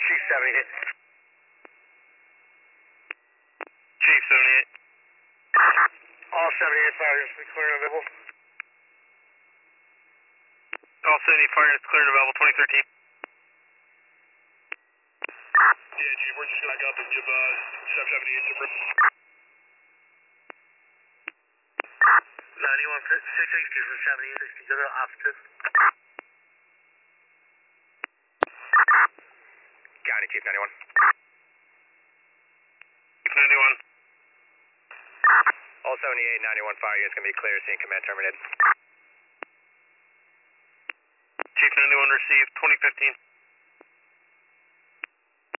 Chief 78. Chief 78. All 78 fires clear and available. All 70 fires cleared available 2013. Yeah, Chief, we're just going to back up and give 778 some room. 91 660 from 78 60 other officers. County Chief 91. Chief 91. All 78, 91 fire units going to be clear. Scene command terminated. Chief 91 received 2015.